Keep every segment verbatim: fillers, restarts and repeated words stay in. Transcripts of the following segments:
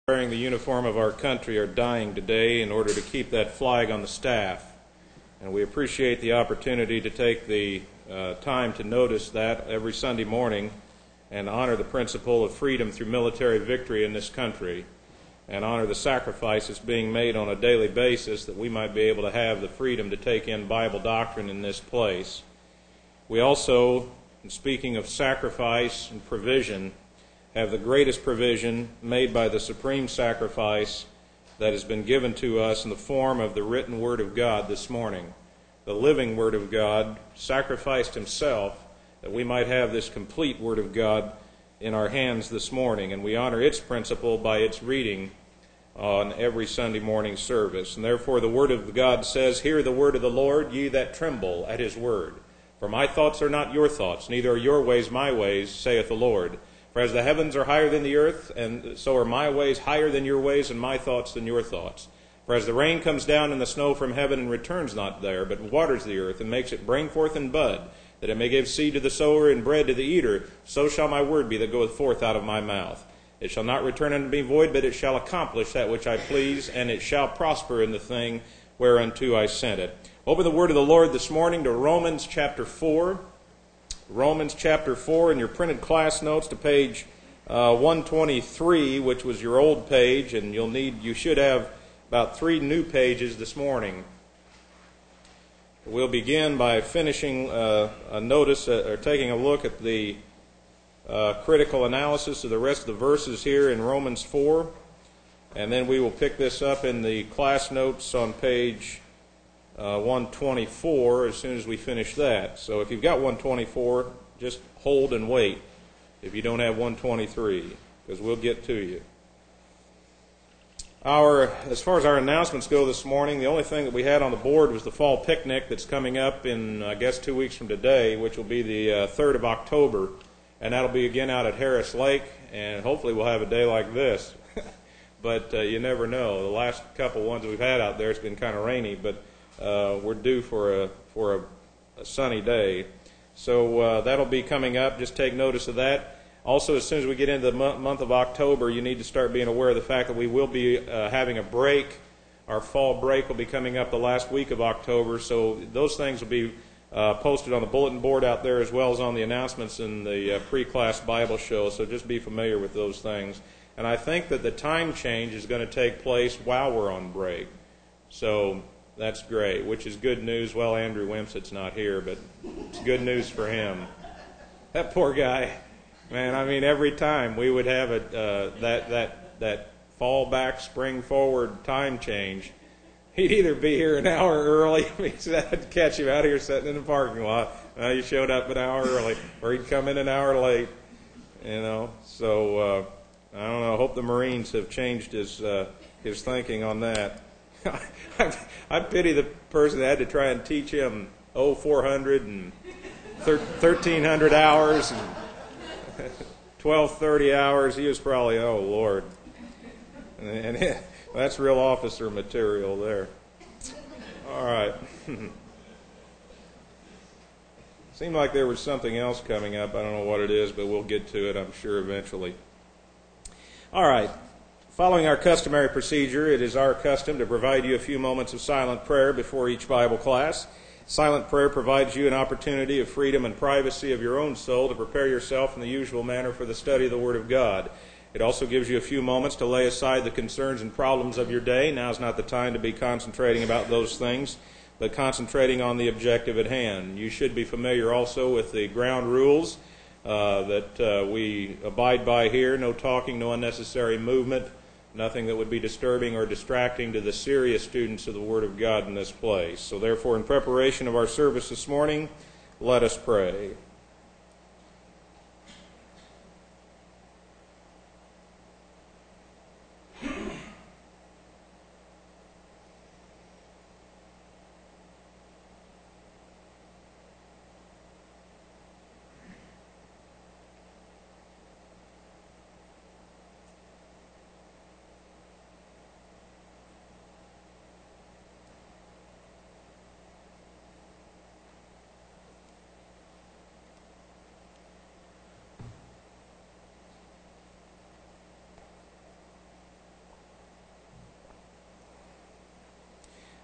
wearing the uniform of our country are dying today in order to keep that flag on the staff. And we appreciate the opportunity to take the uh, time to notice that every Sunday morning and honor the principle of freedom through military victory in this country, and honor the sacrifices being made on a daily basis that we might be able to have the freedom to take in Bible doctrine in this place. We also, in speaking of sacrifice and provision, have the greatest provision made by the supreme sacrifice that has been given to us in the form of the written Word of God this morning. The living Word of God sacrificed Himself that we might have this complete Word of God in our hands this morning, and we honor its principle by its reading on every Sunday morning service. And therefore the Word of God says, "Hear the word of the Lord, ye that tremble at His word. For my thoughts are not your thoughts, neither are your ways my ways, saith the Lord. For as the heavens are higher than the earth, and so are my ways higher than your ways, and my thoughts than your thoughts. For as the rain comes down and the snow from heaven, and returns not there, but waters the earth, and makes it bring forth and bud, that it may give seed to the sower and bread to the eater, so shall my word be that goeth forth out of my mouth. It shall not return unto me void, but it shall accomplish that which I please, and it shall prosper in the thing whereunto I sent it." Open the word of the Lord this morning to Romans chapter four. Romans chapter four in your printed class notes to page uh, one twenty-three, which was your old page, and you'll need, you should have about three new pages this morning. We'll begin by finishing uh, a notice, uh, or taking a look at the uh, critical analysis of the rest of the verses here in Romans four, and then we will pick this up in the class notes on page Uh, one twenty-four as soon as we finish that. So if you've got one twenty-four, just hold and wait if you don't have one twenty-three, because we'll get to you. Our, as far as our announcements go this morning, the only thing that we had on the board was the fall picnic that's coming up in, I guess, two weeks from today, which will be the uh, third of October, and that'll be again out at Harris Lake, and hopefully we'll have a day like this. But uh, you never know. The last couple ones we've had out there, it's been kind of rainy, but Uh, we're due for a for a, a sunny day, so uh, that'll be coming up. Just take notice of that. Also, as soon as we get into the mo- month of October, you need to start being aware of the fact that we will be uh, having a break. Our fall break will be coming up the last week of October, so those things will be uh, posted on the bulletin board out there as well as on the announcements in the uh, pre-class Bible show. So just be familiar with those things. And I think that the time change is going to take place while we're on break. So that's great, which is good news. Well, Andrew Wimsett's not here, but it's good news for him. That poor guy, man. I mean, every time we would have a uh, that that that fall back, spring forward time change, he'd either be here an hour early. I'd catch him out here sitting in the parking lot. Uh, you showed up an hour early, or he'd come in an hour late. You know, so uh, I don't know. I hope the Marines have changed his uh, his thinking on that. I, I pity the person that had to try and teach him oh four hundred and thirteen hundred hours and twelve thirty hours. He was probably, oh Lord, and, and it, that's real officer material there. All right. Seemed like there was something else coming up. I don't know what it is, but we'll get to it, I'm sure, eventually. All right. Following our customary procedure, it is our custom to provide you a few moments of silent prayer before each Bible class. Silent prayer provides you an opportunity of freedom and privacy of your own soul to prepare yourself in the usual manner for the study of the Word of God. It also gives you a few moments to lay aside the concerns and problems of your day. Now is not the time to be concentrating about those things, but concentrating on the objective at hand. You should be familiar also with the ground rules uh, that uh, we abide by here. No talking, no unnecessary movement, nothing that would be disturbing or distracting to the serious students of the Word of God in this place. So therefore, in preparation of our service this morning, let us pray.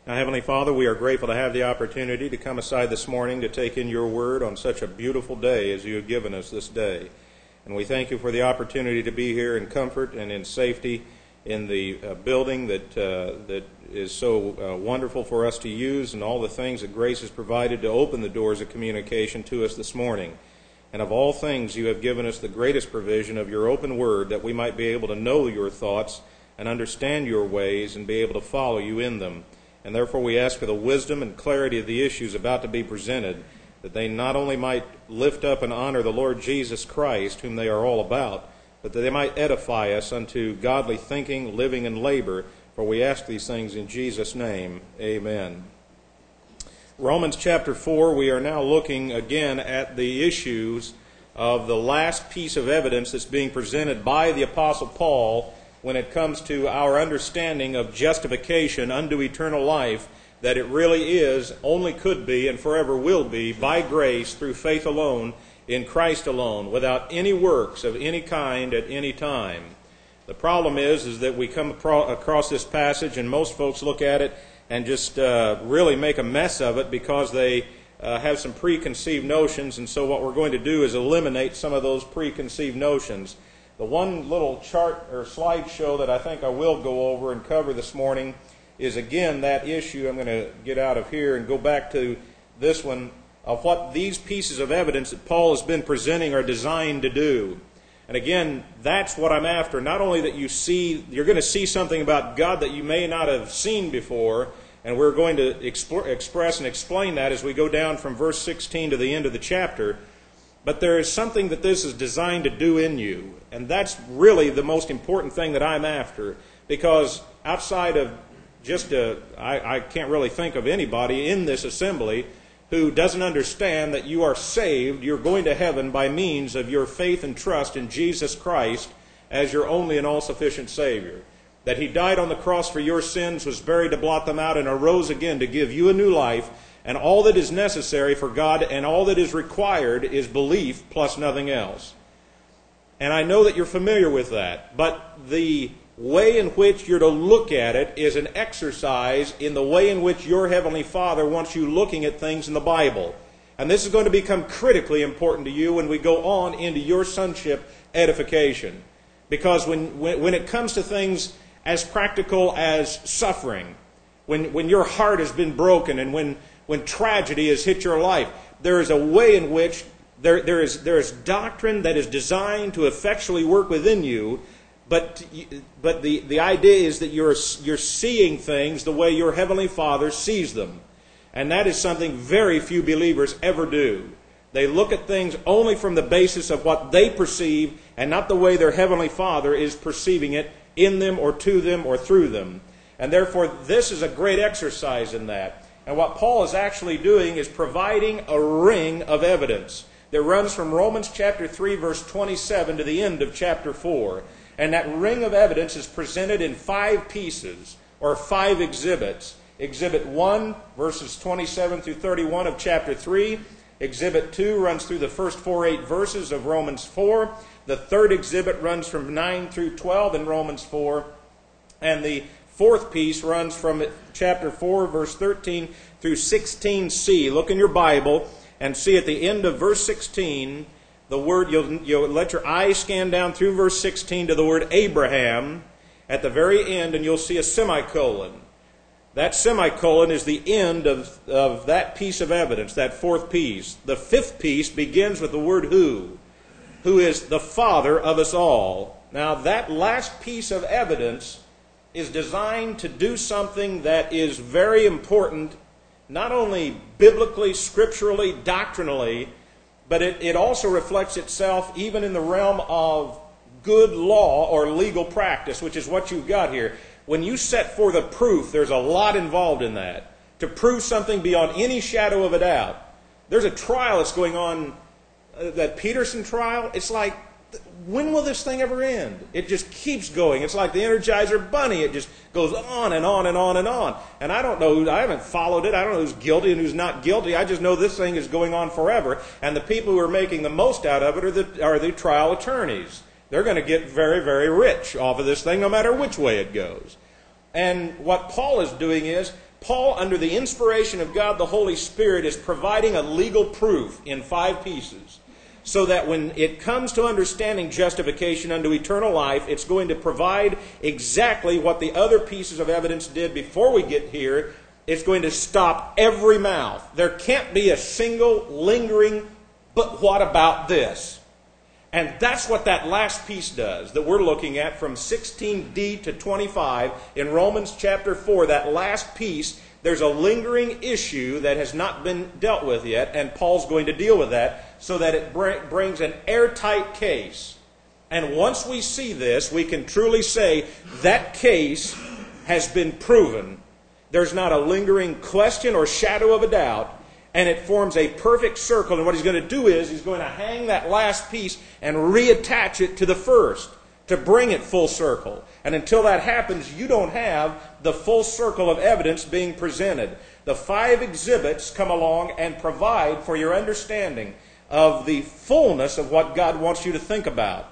Now, Heavenly Father, we are grateful to have the opportunity to come aside this morning to take in your word on such a beautiful day as you have given us this day. And we thank you for the opportunity to be here in comfort and in safety in the uh, building that uh, that is so uh, wonderful for us to use, and all the things that grace has provided to open the doors of communication to us this morning. And of all things, you have given us the greatest provision of your open word, that we might be able to know your thoughts and understand your ways and be able to follow you in them. And therefore we ask for the wisdom and clarity of the issues about to be presented, that they not only might lift up and honor the Lord Jesus Christ, whom they are all about, but that they might edify us unto godly thinking, living, and labor. For we ask these things in Jesus' name. Amen. Romans chapter four, we are now looking again at the issues of the last piece of evidence that's being presented by the Apostle Paul when it comes to our understanding of justification unto eternal life, that it really is, only could be, and forever will be, by grace through faith alone, in Christ alone, without any works of any kind at any time. The problem is, is that we come across this passage, and most folks look at it and just uh, really make a mess of it because they uh, have some preconceived notions, and so what we're going to do is eliminate some of those preconceived notions. The one little chart or slideshow that I think I will go over and cover this morning is again that issue. I'm going to get out of here and go back to this one of what these pieces of evidence that Paul has been presenting are designed to do. And again, that's what I'm after. Not only that you see, you're going to see something about God that you may not have seen before, and we're going to explore, express and explain that as we go down from verse sixteen to the end of the chapter. But there is something that this is designed to do in you, and that's really the most important thing that I'm after, because outside of just a, I, I can't really think of anybody in this assembly who doesn't understand that you are saved, you're going to heaven by means of your faith and trust in Jesus Christ as your only and all-sufficient Savior. That He died on the cross for your sins, was buried to blot them out, and arose again to give you a new life. And all that is necessary for God and all that is required is belief plus nothing else. And I know that you're familiar with that. But the way in which you're to look at it is an exercise in the way in which your Heavenly Father wants you looking at things in the Bible. And this is going to become critically important to you when we go on into your sonship edification. Because when, when, when it comes to things as practical as suffering, when, when your heart has been broken and when When tragedy has hit your life, there is a way in which there, there, is, there is doctrine that is designed to effectually work within you, but, but the, the idea is that you're, you're seeing things the way your Heavenly Father sees them. And that is something very few believers ever do. They look at things only from the basis of what they perceive and not the way their Heavenly Father is perceiving it in them or to them or through them. And therefore, this is a great exercise in that. And what Paul is actually doing is providing a ring of evidence that runs from Romans chapter three, verse twenty-seven to the end of chapter four. And that ring of evidence is presented in five pieces, or five exhibits. Exhibit one, verses twenty-seven through thirty-one of chapter three. Exhibit two runs through the first four, eight verses of Romans four. The third exhibit runs from nine through twelve in Romans four. And the fourth piece runs from chapter four, verse thirteen through sixteen c. Look in your Bible and see at the end of verse sixteen, the word, you'll, you'll let your eyes scan down through verse sixteen to the word Abraham at the very end, and you'll see a semicolon. That semicolon is the end of, of that piece of evidence, that fourth piece. The fifth piece begins with the word who, who is the Father of us all. Now, that last piece of evidence is designed to do something that is very important, not only biblically, scripturally, doctrinally, but it, it also reflects itself even in the realm of good law or legal practice, which is what you've got here. When you set forth a proof, there's a lot involved in that. To prove something beyond any shadow of a doubt. There's a trial that's going on, uh, that Peterson trial. It's like, when will this thing ever end? It just keeps going. It's like the Energizer Bunny. It just goes on and on and on and on. And I don't know, who, I haven't followed it. I don't know who's guilty and who's not guilty. I just know this thing is going on forever. And the people who are making the most out of it are the, are the trial attorneys. They're going to get very, very rich off of this thing, no matter which way it goes. And what Paul is doing is Paul, under the inspiration of God the Holy Spirit, is providing a legal proof in five pieces, so that when it comes to understanding justification unto eternal life, it's going to provide exactly what the other pieces of evidence did before we get here. It's going to stop every mouth. There can't be a single lingering, but what about this? And that's what that last piece does that we're looking at from sixteen d to twenty-five in Romans chapter four. That last piece, there's a lingering issue that has not been dealt with yet, and Paul's going to deal with that so that it br- brings an airtight case. And once we see this, we can truly say that case has been proven. There's not a lingering question or shadow of a doubt. And it forms a perfect circle. And what he's going to do is he's going to hang that last piece and reattach it to the first to bring it full circle. And until that happens, you don't have the full circle of evidence being presented. The five exhibits come along and provide for your understanding of the fullness of what God wants you to think about.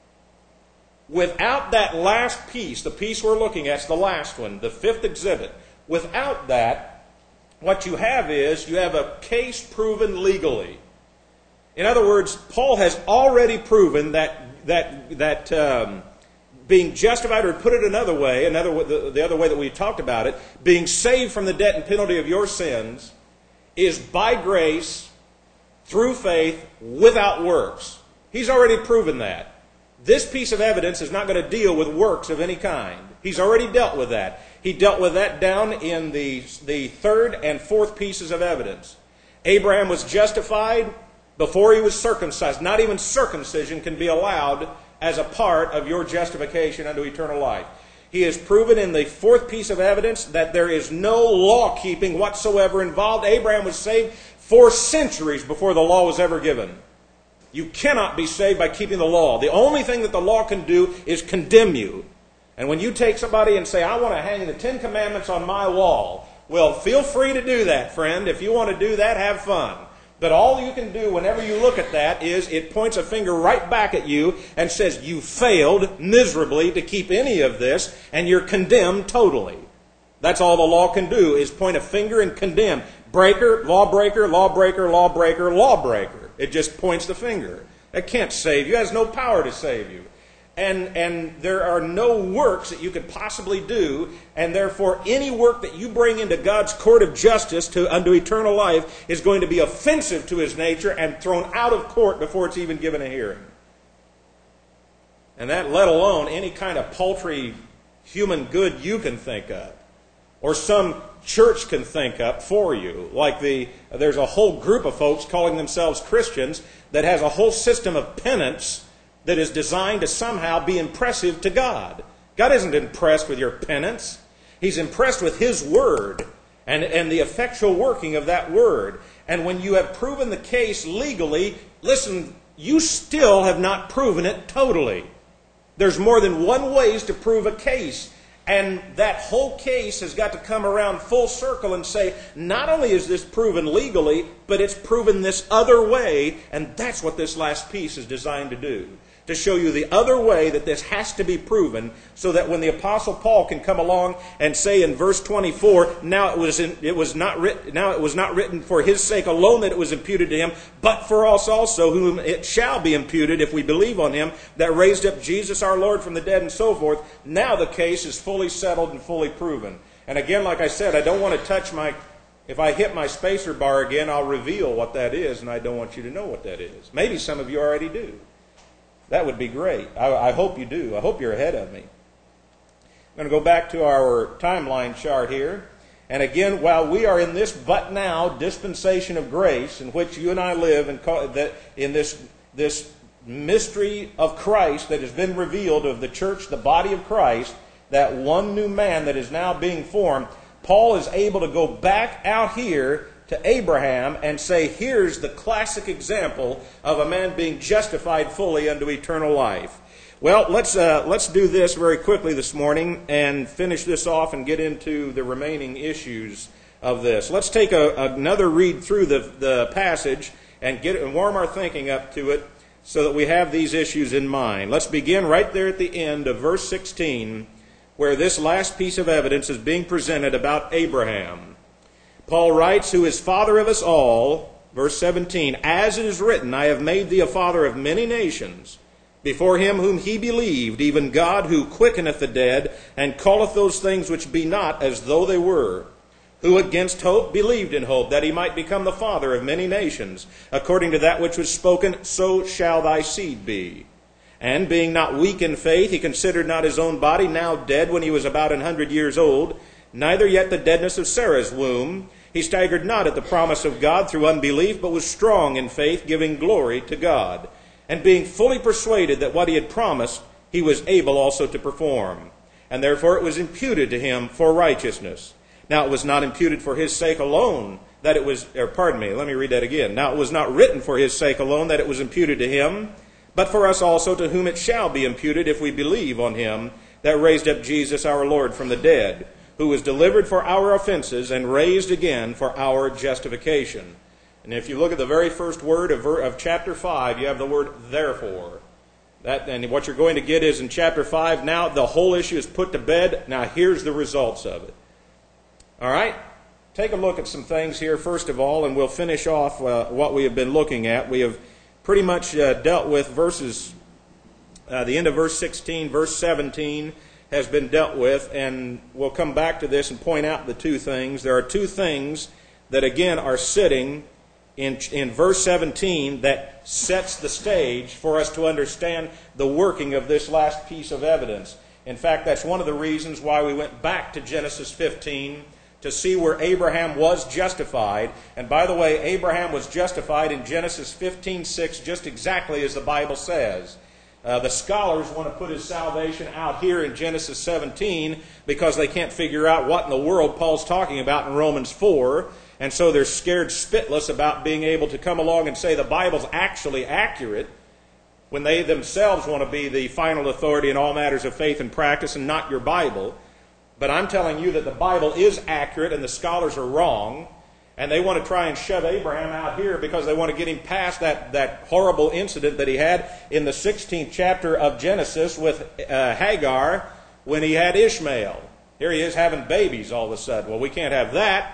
Without that last piece, the piece we're looking at is the last one, the fifth exhibit. Without that, what you have is, you have a case proven legally. In other words, Paul has already proven that that that um, being justified, or put it another way, another the, the other way that we talked about it, being saved from the debt and penalty of your sins, is by grace, through faith, without works. He's already proven that. This piece of evidence is not going to deal with works of any kind. He's already dealt with that. He dealt with that down in the, the third and fourth pieces of evidence. Abraham was justified before he was circumcised. Not even circumcision can be allowed as a part of your justification unto eternal life. He has proven in the fourth piece of evidence that there is no law keeping whatsoever involved. Abraham was saved for centuries before the law was ever given. You cannot be saved by keeping the law. The only thing that the law can do is condemn you. And when you take somebody and say, I want to hang the Ten Commandments on my wall, well, feel free to do that, friend. If you want to do that, have fun. But all you can do whenever you look at that is it points a finger right back at you and says, you failed miserably to keep any of this, and you're condemned totally. That's all the law can do, is point a finger and condemn. Breaker, lawbreaker, lawbreaker, lawbreaker, lawbreaker. It just points the finger. That can't save you. It has no power to save you. And, and there are no works that you could possibly do, and therefore any work that you bring into God's court of justice to unto eternal life is going to be offensive to His nature and thrown out of court before it's even given a hearing. And that let alone any kind of paltry human good you can think of, or some church can think up for you. Like the there's a whole group of folks calling themselves Christians that has a whole system of penance that is designed to somehow be impressive to God. God isn't impressed with your penance. He's impressed with His Word and, and the effectual working of that Word. And when you have proven the case legally, listen, you still have not proven it totally. There's more than one ways to prove a case. And that whole case has got to come around full circle and say, not only is this proven legally, but it's proven this other way. And that's what this last piece is designed to do. To show you the other way that this has to be proven, so that when the Apostle Paul can come along and say in verse twenty-four, now it was in, it was not written, now it was not written for his sake alone that it was imputed to him, but for us also, whom it shall be imputed if we believe on Him that raised up Jesus our Lord from the dead, and so forth. Now the case is fully settled and fully proven. And again, like I said, I don't want to touch my. If I hit my spacer bar again, I'll reveal what that is, and I don't want you to know what that is. Maybe some of you already do. That would be great. I, I hope you do. I hope you're ahead of me. I'm going to go back to our timeline chart here. And again, while we are in this but now dispensation of grace, in which you and I live, and that in this this mystery of Christ that has been revealed of the church, the body of Christ, that one new man that is now being formed, Paul is able to go back out here to Abraham and say, here's the classic example of a man being justified fully unto eternal life. Well, let's uh, let's do this very quickly this morning and finish this off and get into the remaining issues of this. Let's take a, another read through the, the passage and get and warm our thinking up to it so that we have these issues in mind. Let's begin right there at the end of verse sixteen where this last piece of evidence is being presented about Abraham. Paul writes, who is father of us all, verse seventeen, as it is written, I have made thee a father of many nations, before him whom he believed, even God who quickeneth the dead, and calleth those things which be not as though they were, who against hope believed in hope, that he might become the father of many nations, according to that which was spoken, so shall thy seed be. And being not weak in faith, he considered not his own body now dead when he was about an hundred years old, neither yet the deadness of Sarah's womb. He staggered not at the promise of God through unbelief, but was strong in faith, giving glory to God, and being fully persuaded that what he had promised, he was able also to perform. And therefore it was imputed to him for righteousness. Now it was not imputed for his sake alone, that it was, or pardon me, let me read that again. Now it was not written for his sake alone that it was imputed to him, but for us also, to whom it shall be imputed if we believe on him that raised up Jesus our Lord from the dead, who was delivered for our offenses and raised again for our justification. And if you look at the very first word of, of chapter five, you have the word therefore. That, and what you're going to get is in chapter five, now the whole issue is put to bed. Now here's the results of it. All right? Take a look at some things here, first of all, and we'll finish off uh, what we have been looking at. We have pretty much uh, dealt with verses, uh, the end of verse sixteen, verse seventeen has been dealt with, and we'll come back to this and point out the two things. There are two things that, again, are sitting in, in verse seventeen that sets the stage for us to understand the working of this last piece of evidence. In fact, that's one of the reasons why we went back to Genesis fifteen to see where Abraham was justified. And by the way, Abraham was justified in Genesis fifteen six, just exactly as the Bible says. Uh, the scholars want to put his salvation out here in Genesis seventeen because they can't figure out what in the world Paul's talking about in Romans four. And so they're scared spitless about being able to come along and say the Bible's actually accurate when they themselves want to be the final authority in all matters of faith and practice and not your Bible. But I'm telling you that the Bible is accurate and the scholars are wrong. And they want to try and shove Abraham out here because they want to get him past that, that horrible incident that he had in the sixteenth chapter of Genesis with uh, Hagar when he had Ishmael. Here he is having babies all of a sudden. Well, we can't have that.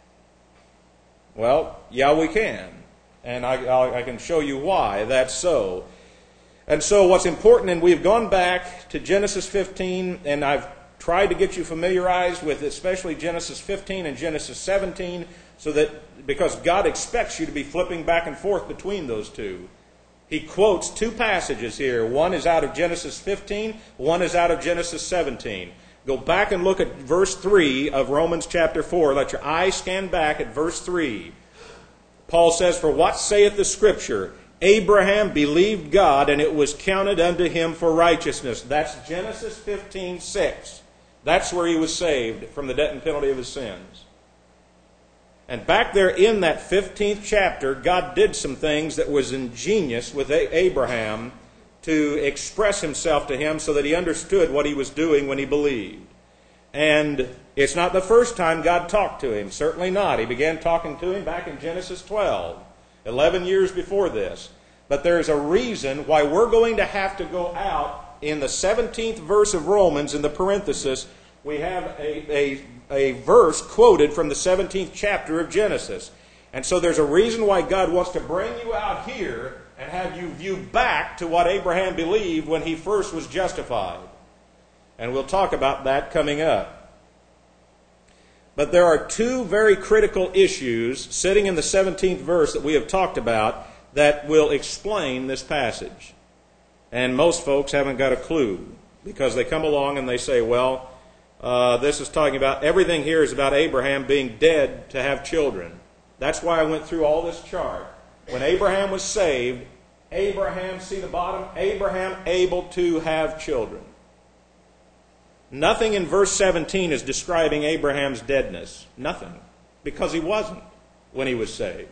Well, yeah, we can. And I, I, I can show you why that's so. And so what's important, and we've gone back to Genesis fifteen, and I've tried to get you familiarized with especially Genesis fifteen and Genesis seventeen, so that because God expects you to be flipping back and forth between those two. He quotes two passages here. One is out of Genesis fifteen, one is out of Genesis seventeen. Go back and look at verse three of Romans chapter four. Let your eyes scan back at verse three. Paul says, "For what saith the Scripture? Abraham believed God, and it was counted unto him for righteousness." That's Genesis fifteen six. That's where he was saved from the debt and penalty of his sins. And back there in that fifteenth chapter, God did some things that was ingenious with Abraham to express himself to him so that he understood what he was doing when he believed. And it's not the first time God talked to him. Certainly not. He began talking to him back in Genesis twelve, eleven years before this. But there's a reason why we're going to have to go out. In the seventeenth verse of Romans, in the parenthesis, we have a, a, a verse quoted from the seventeenth chapter of Genesis. And so there's a reason why God wants to bring you out here and have you view back to what Abraham believed when he first was justified. And we'll talk about that coming up. But there are two very critical issues sitting in the seventeenth verse that we have talked about that will explain this passage. And most folks haven't got a clue because they come along and they say, well, uh, this is talking about, everything here is about Abraham being dead to have children. That's why I went through all this chart. When Abraham was saved, Abraham, see the bottom, Abraham able to have children. Nothing in verse seventeen is describing Abraham's deadness. Nothing. Because he wasn't when he was saved.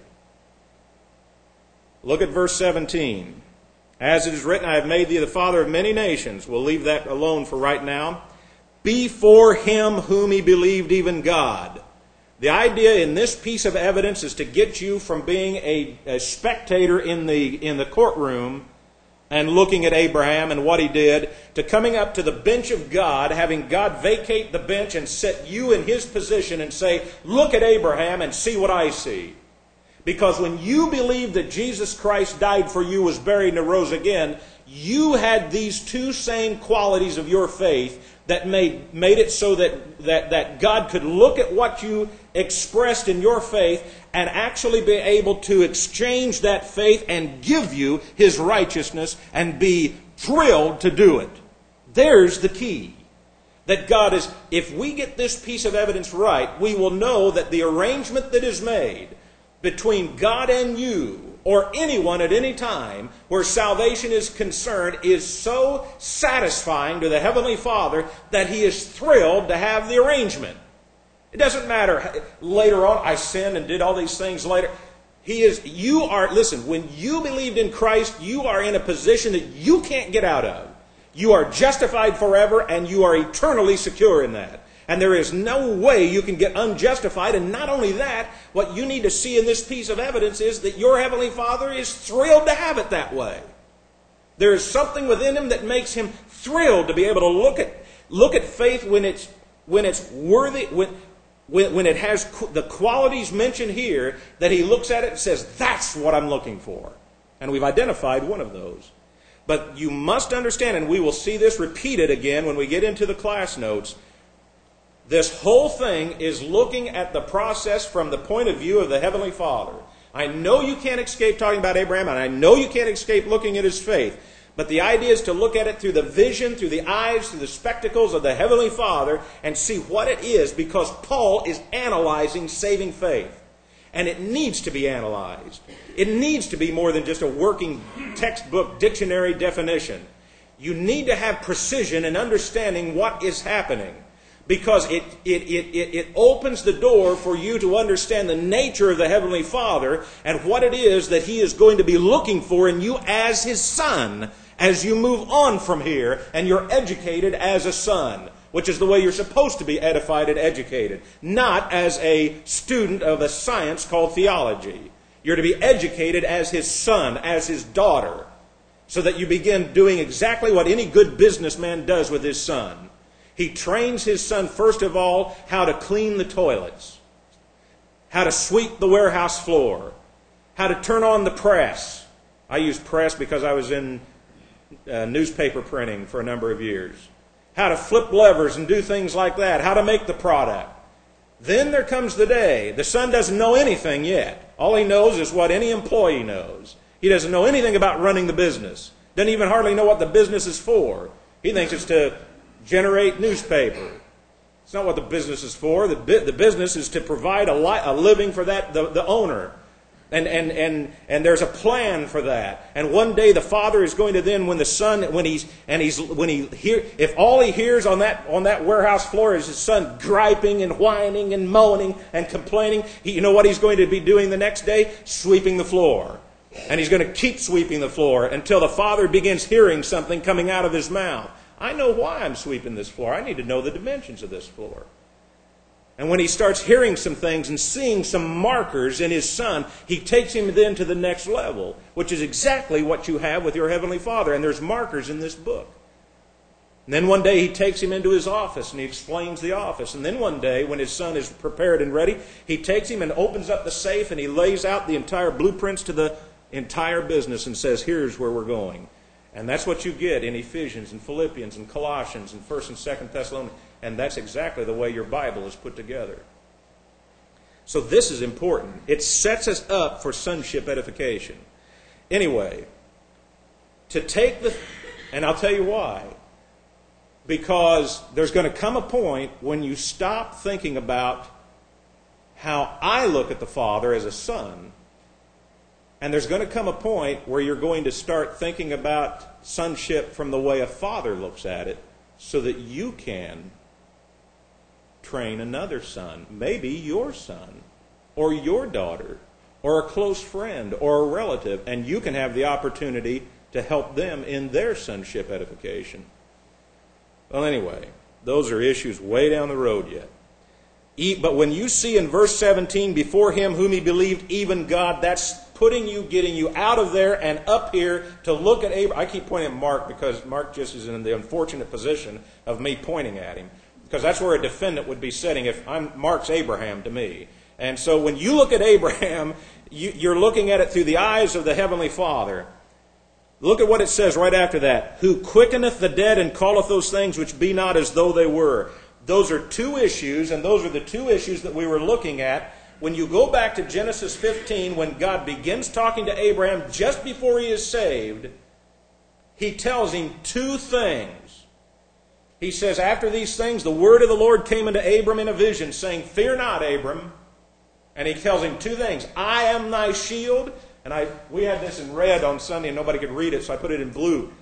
Look at verse seventeen. As it is written, I have made thee the father of many nations. We'll leave that alone for right now. Before him whom he believed, even God. The idea in this piece of evidence is to get you from being a, a spectator in the, in the courtroom and looking at Abraham and what he did, to coming up to the bench of God, having God vacate the bench and set you in his position and say, look at Abraham and see what I see. Because when you believed that Jesus Christ died for you, was buried, and rose again, you had these two same qualities of your faith that made, made it so that, that, that God could look at what you expressed in your faith and actually be able to exchange that faith and give you his righteousness and be thrilled to do it. There's the key. That God is, if we get this piece of evidence right, we will know that the arrangement that is made between God and you, or anyone at any time, where salvation is concerned, is so satisfying to the Heavenly Father that he is thrilled to have the arrangement. It doesn't matter. Later on, I sinned and did all these things later. He is, you are, listen, when you believed in Christ, you are in a position that you can't get out of. You are justified forever, and you are eternally secure in that. And there is no way you can get unjustified. And not only that, what you need to see in this piece of evidence is that your Heavenly Father is thrilled to have it that way. There is something within him that makes him thrilled to be able to look at look at faith when it's when it's worthy, when when, when it has the qualities mentioned here, that he looks at it and says, that's what I'm looking for. And we've identified one of those. But you must understand, and we will see this repeated again when we get into the class notes, this whole thing is looking at the process from the point of view of the Heavenly Father. I know you can't escape talking about Abraham, and I know you can't escape looking at his faith. But the idea is to look at it through the vision, through the eyes, through the spectacles of the Heavenly Father, and see what it is, because Paul is analyzing saving faith. And it needs to be analyzed. It needs to be more than just a working textbook dictionary definition. You need to have precision in understanding what is happening. Because it, it, it, it, it opens the door for you to understand the nature of the Heavenly Father and what it is that he is going to be looking for in you as his son as you move on from here and you're educated as a son, which is the way you're supposed to be edified and educated, not as a student of a science called theology. You're to be educated as his son, as his daughter, so that you begin doing exactly what any good businessman does with his son. He trains his son, first of all, how to clean the toilets, how to sweep the warehouse floor, how to turn on the press. I use press because I was in uh, newspaper printing for a number of years. How to flip levers and do things like that, how to make the product. Then there comes the day. The son doesn't know anything yet. All he knows is what any employee knows. He doesn't know anything about running the business. Doesn't even hardly know what the business is for. He thinks it's to generate newspaper. It's not what the business is for. The, bu- the business is to provide a, li- a living for that the, the owner. And, and, and, and there's a plan for that. And one day the father is going to then, when the son, when he's, and he's, when he hear, if all he hears on that, on that warehouse floor is his son griping and whining and moaning and complaining, he, you know what he's going to be doing the next day? Sweeping the floor. And he's going to keep sweeping the floor until the father begins hearing something coming out of his mouth. I know why I'm sweeping this floor. I need to know the dimensions of this floor. And when he starts hearing some things and seeing some markers in his son, he takes him then to the next level, which is exactly what you have with your Heavenly Father. And there's markers in this book. And then one day he takes him into his office and he explains the office. And then one day, when his son is prepared and ready, he takes him and opens up the safe and he lays out the entire blueprints to the entire business and says, here's where we're going. And that's what you get in Ephesians and Philippians and Colossians and First and Second Thessalonians. And that's exactly the way your Bible is put together. So this is important. It sets us up for sonship edification. Anyway, to take the... And I'll tell you why. Because there's going to come a point when you stop thinking about how I look at the Father as a son. And there's going to come a point where you're going to start thinking about sonship from the way a father looks at it, so that you can train another son, maybe your son, or your daughter, or a close friend, or a relative, and you can have the opportunity to help them in their sonship edification. Well, anyway, those are issues way down the road yet. But when you see in verse seventeen, before him whom he believed, even God, that's putting you, getting you out of there and up here to look at Abraham. I keep pointing at Mark because Mark just is in the unfortunate position of me pointing at him. Because that's where a defendant would be sitting if I'm Mark's Abraham to me. And so when you look at Abraham, you, you're looking at it through the eyes of the Heavenly Father. Look at what it says right after that. Who quickeneth the dead and calleth those things which be not as though they were. Those are two issues, and those are the two issues that we were looking at. When you go back to Genesis fifteen, when God begins talking to Abraham just before he is saved, he tells him two things. He says, after these things, the word of the Lord came unto Abram in a vision, saying, Fear not, Abram. And he tells him two things. I am thy shield. And I we had this in red on Sunday and nobody could read it, so I put it in blue.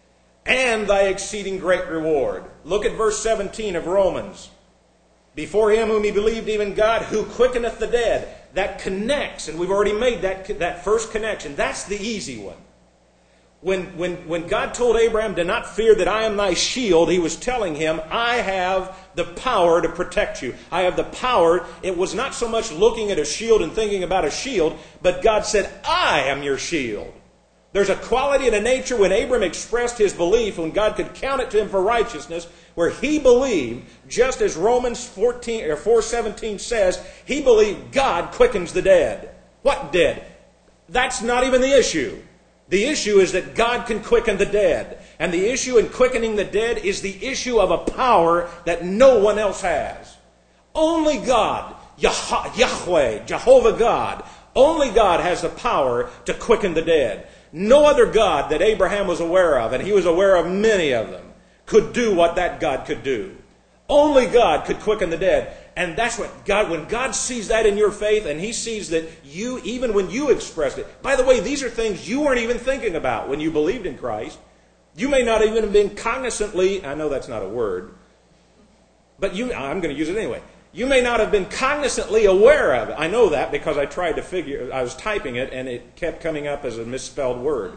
And thy exceeding great reward. Look at verse seventeen of Romans. Before him whom he believed, even God, who quickeneth the dead. That connects, and we've already made that, that first connection. That's the easy one. When, when, when God told Abraham, do not fear that I am thy shield, he was telling him, I have the power to protect you. I have the power. It was not so much looking at a shield and thinking about a shield, but God said, I am your shield. There's a quality and a nature when Abram expressed his belief, when God could count it to him for righteousness, where he believed, just as Romans fourteen or four seventeen says, he believed God quickens the dead. What dead? That's not even the issue. The issue is that God can quicken the dead. And the issue in quickening the dead is the issue of a power that no one else has. Only God, Yahweh, Jehovah God, only God has the power to quicken the dead. No other God that Abraham was aware of, and he was aware of many of them, could do what that God could do. Only God could quicken the dead. And that's what God, when God sees that in your faith, and he sees that you, even when you expressed it, by the way, these are things you weren't even thinking about when you believed in Christ. You may not even have been cognizantly, I know that's not a word, but you, I'm going to use it anyway. You may not have been cognizantly aware of it. I know that because I tried to figure, I was typing it and it kept coming up as a misspelled word.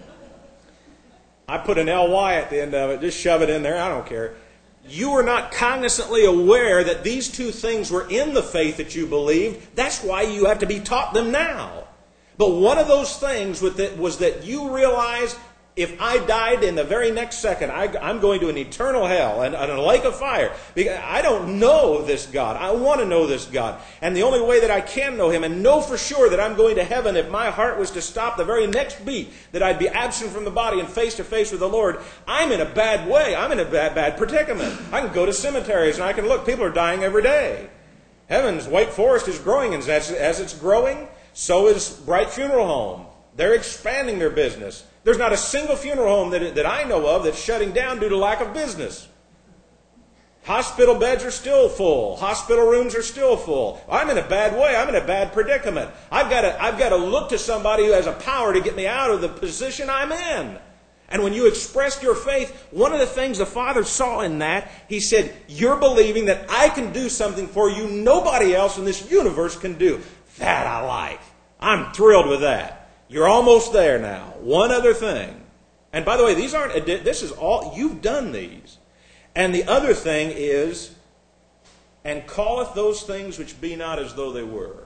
I put an L Y at the end of it, just shove it in there, I don't care. You were not cognizantly aware that these two things were in the faith that you believed. That's why you have to be taught them now. But one of those things was that you realized, if I died in the very next second, I, I'm going to an eternal hell and, and a lake of fire. Because I don't know this God. I want to know this God. And the only way that I can know him and know for sure that I'm going to heaven, if my heart was to stop the very next beat, that I'd be absent from the body and face to face with the Lord, I'm in a bad way. I'm in a bad, bad predicament. I can go to cemeteries and I can look. People are dying every day. Heavens, Wake Forest is growing, and as, as it's growing, so is Bright Funeral Home. They're expanding their business. There's not a single funeral home that, that I know of that's shutting down due to lack of business. Hospital beds are still full. Hospital rooms are still full. I'm in a bad way. I'm in a bad predicament. I've got to, I've got to look to somebody who has a power to get me out of the position I'm in. And when you expressed your faith, one of the things the Father saw in that, he said, you're believing that I can do something for you nobody else in this universe can do. That I like. I'm thrilled with that. You're almost there now. One other thing. And by the way, these aren't, this is all, you've done these. And the other thing is, and calleth those things which be not as though they were.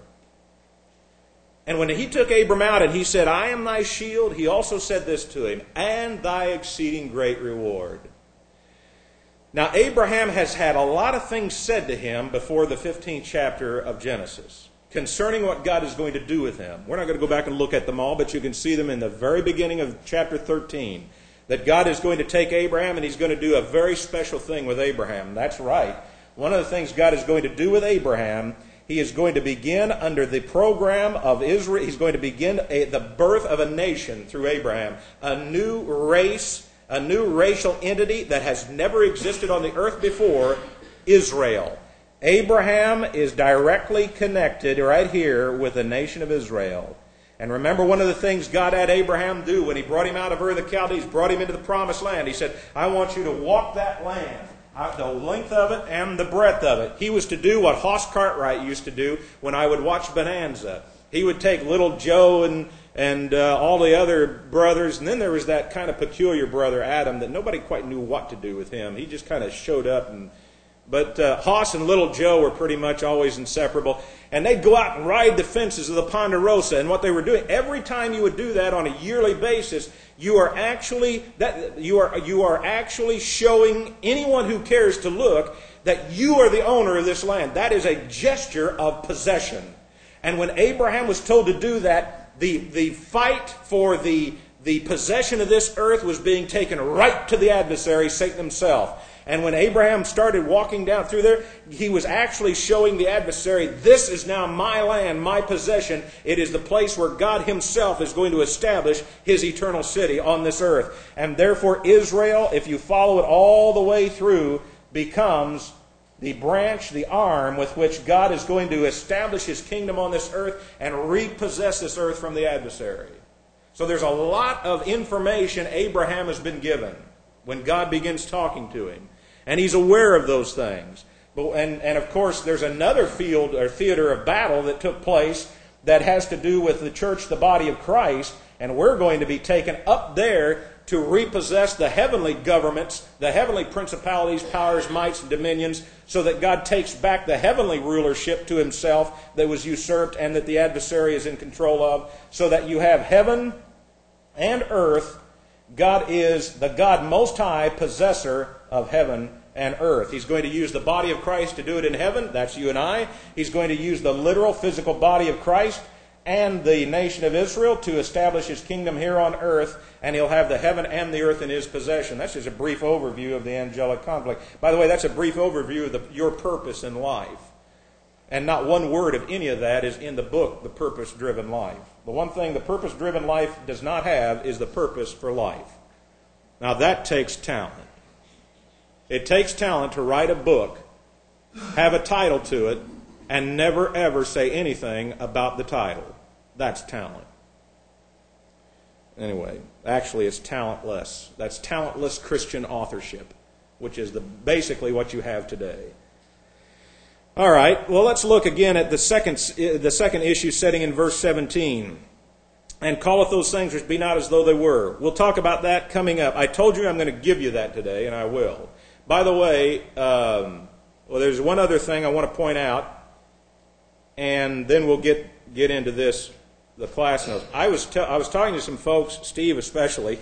And when he took Abram out and he said, I am thy shield, he also said this to him, and thy exceeding great reward. Now, Abraham has had a lot of things said to him before the fifteenth chapter of Genesis concerning what God is going to do with him. We're not going to go back and look at them all, but you can see them in the very beginning of chapter thirteen. That God is going to take Abraham and he's going to do a very special thing with Abraham. That's right. One of the things God is going to do with Abraham, he is going to begin under the program of Israel. He's going to begin a, the birth of a nation through Abraham. A new race, a new racial entity that has never existed on the earth before, Israel. Abraham is directly connected right here with the nation of Israel. And remember, one of the things God had Abraham do when he brought him out of Ur of the Chaldees, brought him into the promised land. He said, I want you to walk that land, the length of it and the breadth of it. He was to do what Hoss Cartwright used to do when I would watch Bonanza. He would take little Joe and, and uh, all the other brothers, and then there was that kind of peculiar brother, Adam, that nobody quite knew what to do with him. He just kind of showed up and But uh, Hoss and Little Joe were pretty much always inseparable. And they'd go out and ride the fences of the Ponderosa. And what they were doing, every time you would do that on a yearly basis, you are actually that you are you are actually showing anyone who cares to look that you are the owner of this land. That is a gesture of possession. And when Abraham was told to do that, the, the fight for the, the possession of this earth was being taken right to the adversary, Satan himself. And when Abraham started walking down through there, he was actually showing the adversary, this is now my land, my possession. It is the place where God himself is going to establish his eternal city on this earth. And therefore Israel, if you follow it all the way through, becomes the branch, the arm with which God is going to establish his kingdom on this earth and repossess this earth from the adversary. So there's a lot of information Abraham has been given when God begins talking to him. And he's aware of those things. But, and, and of course, there's another field or theater of battle that took place that has to do with the church, the body of Christ. And we're going to be taken up there to repossess the heavenly governments, the heavenly principalities, powers, mights, and dominions, so that God takes back the heavenly rulership to himself that was usurped and that the adversary is in control of, so that you have heaven and earth. God is the God Most High, possessor of heaven and earth. He's going to use the body of Christ to do it in heaven. That's you and I. He's going to use the literal physical body of Christ and the nation of Israel to establish his kingdom here on earth, and he'll have the heaven and the earth in his possession. That's just a brief overview of the angelic conflict. By the way, that's a brief overview of the, your purpose in life. And not one word of any of that is in the book, The Purpose-Driven Life. The one thing the purpose-driven life does not have is the purpose for life. Now that takes talent. It takes talent to write a book, have a title to it, and never ever say anything about the title. That's talent. Anyway, actually it's talentless. That's talentless Christian authorship, which is the, basically what you have today. All right, well, let's look again at the second, the second issue, setting in verse seventeen. And calleth those things which be not as though they were. We'll talk about that coming up. I told you I'm going to give you that today, and I will. By the way, um, well, there's one other thing I want to point out, and then we'll get get into this, the class notes. I was te- I was talking to some folks, Steve especially.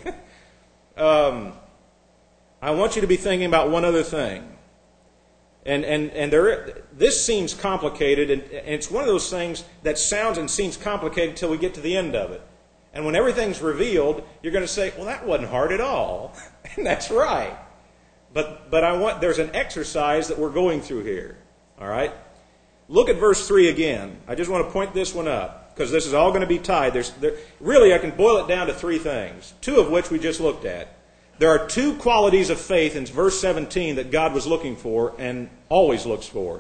um, I want you to be thinking about one other thing. And and and there, this seems complicated, and, and it's one of those things that sounds and seems complicated until we get to the end of it. And when everything's revealed, you're going to say, "Well, that wasn't hard at all," and that's right. But but I want there's an exercise that we're going through here. All right, look at verse three again. I just want to point this one up because this is all going to be tied. There's there, really I can boil it down to three things, two of which we just looked at. There are two qualities of faith in verse seventeen that God was looking for and always looks for.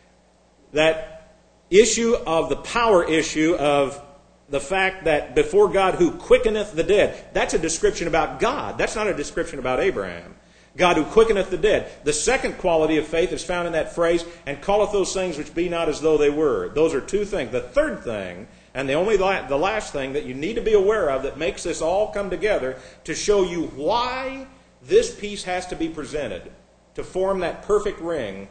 That issue of the power issue of the fact that before God who quickeneth the dead. That's a description about God. That's not a description about Abraham. God who quickeneth the dead. The second quality of faith is found in that phrase, and calleth those things which be not as though they were. Those are two things. The third thing, and the only la- the last thing that you need to be aware of that makes this all come together to show you why this piece has to be presented to form that perfect ring.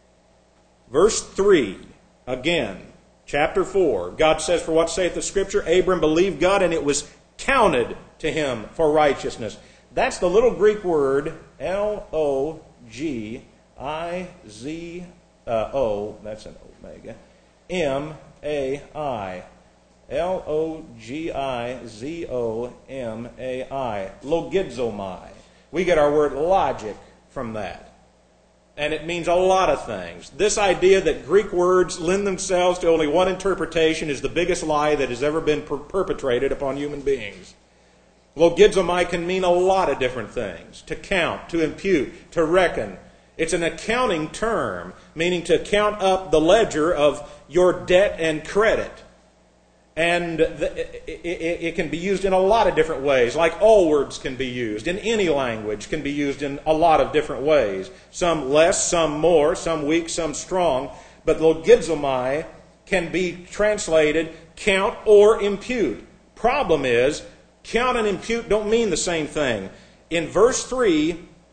Verse three, again, chapter four. God says, "For what saith the Scripture? Abram believed God, and it was counted to him for righteousness." That's the little Greek word, L O G I Z O, that's an omega, M A I. L O G I Z O M A I. Logizomai. We get our word logic from that. And it means a lot of things. This idea that Greek words lend themselves to only one interpretation is the biggest lie that has ever been per- perpetrated upon human beings. Logizomai can mean a lot of different things. To count, to impute, to reckon. It's an accounting term, meaning to count up the ledger of your debt and credit. And the, it, it, it can be used in a lot of different ways. Like all words can be used. In any language can be used in a lot of different ways. Some less, some more, some weak, some strong. But logizomai can be translated count or impute. Problem is, count and impute don't mean the same thing. In verse three,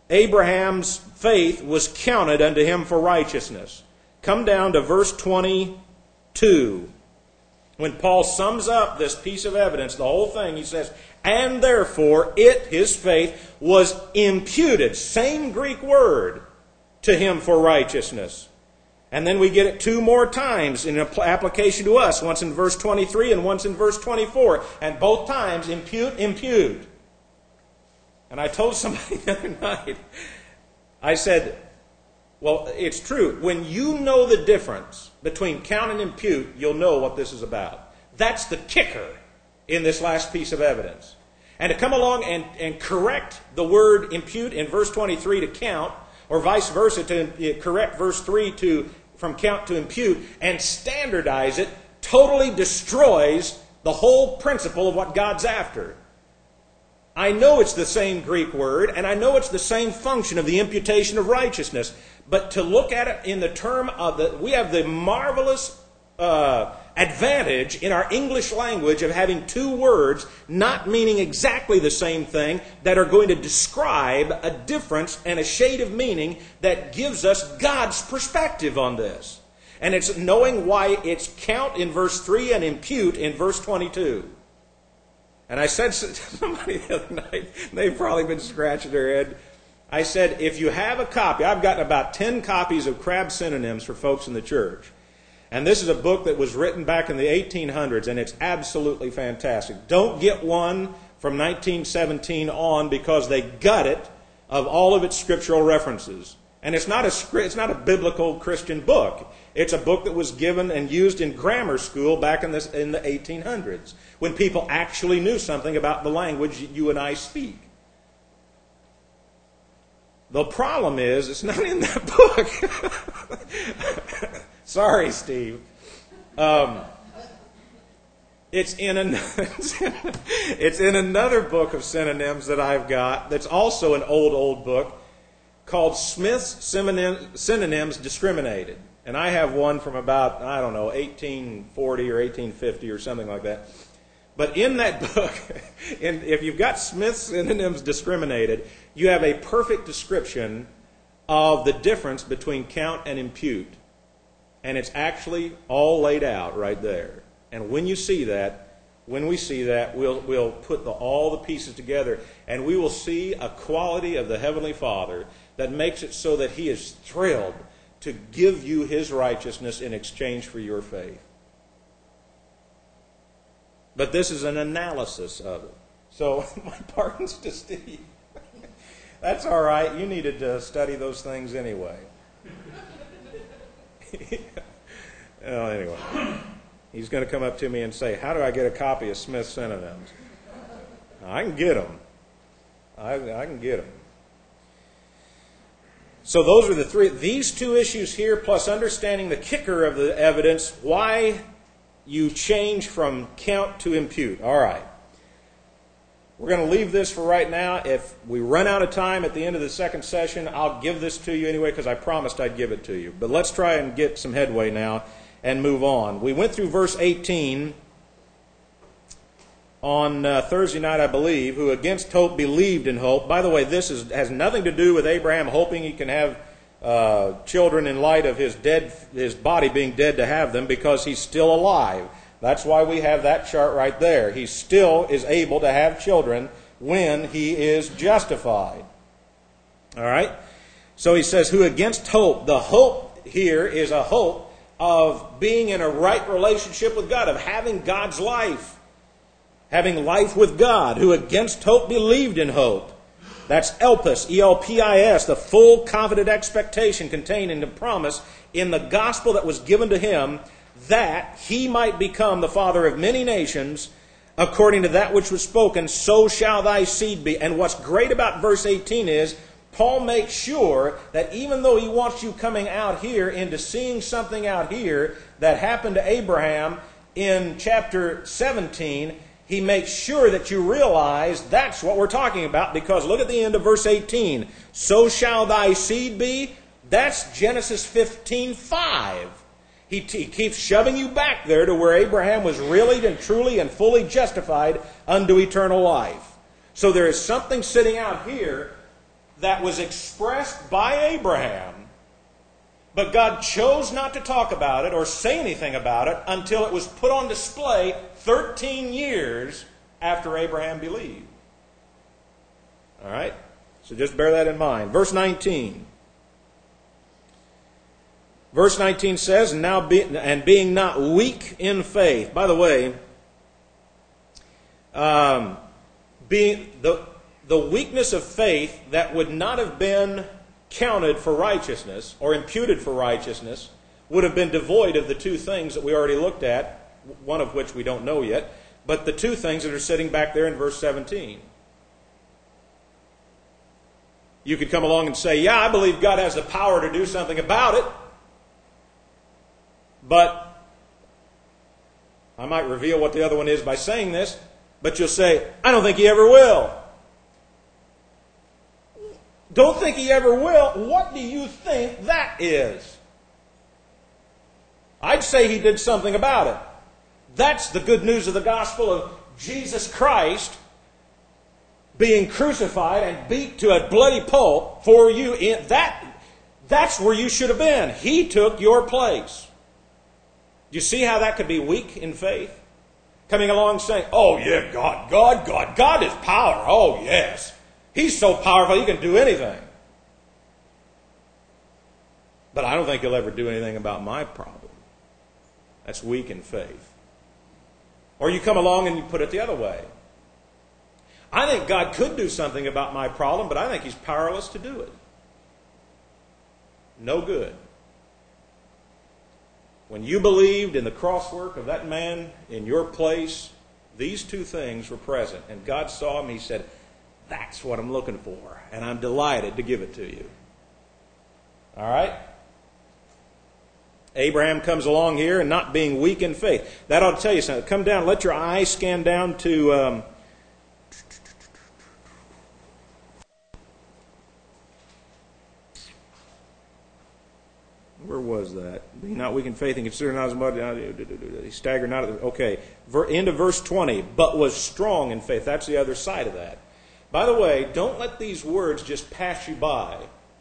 Abraham's faith was counted unto him for righteousness. Come down to verse twenty-two. When Paul sums up this piece of evidence, the whole thing, he says, and therefore it, his faith, was imputed, same Greek word, to him for righteousness. And then we get it two more times in application to us, once in verse twenty-three and once in verse twenty-four. And both times, impute, impute. And I told somebody the other night, I said, well, it's true. When you know the difference between count and impute, you'll know what this is about. That's the kicker in this last piece of evidence. And to come along and, and correct the word impute in verse twenty-three to count, or vice versa, to correct verse three to from count to impute, and standardize it, totally destroys the whole principle of what God's after. I know it's the same Greek word, and I know it's the same function of the imputation of righteousness, but to look at it in the term of the, we have the marvelous uh, advantage in our English language of having two words not meaning exactly the same thing that are going to describe a difference and a shade of meaning that gives us God's perspective on this. And it's knowing why it's count in verse three and impute in verse twenty-two. And I said to somebody the other night, they've probably been scratching their head. I said, if you have a copy, I've gotten about ten copies of Crabb Synonyms for folks in the church. And this is a book that was written back in the eighteen hundreds, and it's absolutely fantastic. Don't get one from nineteen seventeen on because they gut it of all of its scriptural references. And it's not a it's not a biblical Christian book. It's a book that was given and used in grammar school back in, this, in the eighteen hundreds, when people actually knew something about the language you and I speak. The problem is, it's not in that book. Sorry, Steve. Um, it's in an, it's in another book of synonyms that I've got that's also an old, old book called Smith's Synonyms Discriminated. And I have one from about, I don't know, eighteen forty or eighteen fifty or something like that. But in that book, in, if you've got Smith's Synonyms Discriminated, you have a perfect description of the difference between count and impute. And it's actually all laid out right there. And when you see that, when we see that, we'll, we'll put the, all the pieces together, and we will see a quality of the Heavenly Father that makes it so that He is thrilled to give you His righteousness in exchange for your faith. But this is an analysis of it. So my pardons to Steve. That's all right. You needed to study those things anyway. Well, anyway, he's going to come up to me and say, how do I get a copy of Smith's Synonyms? I can get them. I, I can get them. So those are the three. These two issues here, plus understanding the kicker of the evidence, why you change from count to impute. All right. We're going to leave this for right now. If we run out of time at the end of the second session, I'll give this to you anyway because I promised I'd give it to you. But let's try and get some headway now and move on. We went through verse eighteen on uh, Thursday night, I believe, who against hope believed in hope. By the way, this is, has nothing to do with Abraham hoping he can have uh, children in light of his dead, his body being dead to have them, because he's still alive. That's why we have that chart right there. He still is able to have children when he is justified. All right? So he says, who against hope. The hope here is a hope of being in a right relationship with God, of having God's life. Having life with God, who against hope believed in hope. That's elpis, E L P I S, the full confident expectation contained in the promise in the gospel that was given to him, that he might become the father of many nations, according to that which was spoken, so shall thy seed be. And what's great about verse eighteen is, Paul makes sure that even though he wants you coming out here into seeing something out here that happened to Abraham in chapter seventeen, he makes sure that you realize that's what we're talking about, because look at the end of verse eighteen. So shall thy seed be. That's Genesis fifteen five. He, t- he keeps shoving you back there to where Abraham was really and truly and fully justified unto eternal life. So there is something sitting out here that was expressed by Abraham, but God chose not to talk about it or say anything about it until it was put on display thirteen years after Abraham believed. All right? So just bear that in mind. Verse nineteen. Verse nineteen says, and now be, and being not weak in faith. By the way, um, being the the weakness of faith that would not have been counted for righteousness or imputed for righteousness would have been devoid of the two things that we already looked at, one of which we don't know yet, but the two things that are sitting back there in verse seventeen. You could come along and say, yeah, I believe God has the power to do something about it, but I might reveal what the other one is by saying this, but you'll say, I don't think He ever will. Don't think He ever will. What do you think that is? I'd say He did something about it. That's the good news of the gospel of Jesus Christ being crucified and beat to a bloody pulp for you. In that, that's where you should have been. He took your place. Do you see how that could be weak in faith? Coming along saying, oh yeah, God, God, God, God is power. Oh yes. He's so powerful, He can do anything. But I don't think He'll ever do anything about my problem. That's weak in faith. Or you come along and you put it the other way. I think God could do something about my problem, but I think He's powerless to do it. No good. When you believed in the cross work of that man in your place, these two things were present. And God saw him, He said, that's what I'm looking for, and I'm delighted to give it to you. All right? Abraham comes along here and not being weak in faith. That ought to tell you something. Come down, let your eyes scan down to... Um, where was that? Be not weak in faith and consider not as much. He staggered not. Okay. End of verse twenty. But was strong in faith. That's the other side of that. By the way, don't let these words just pass you by.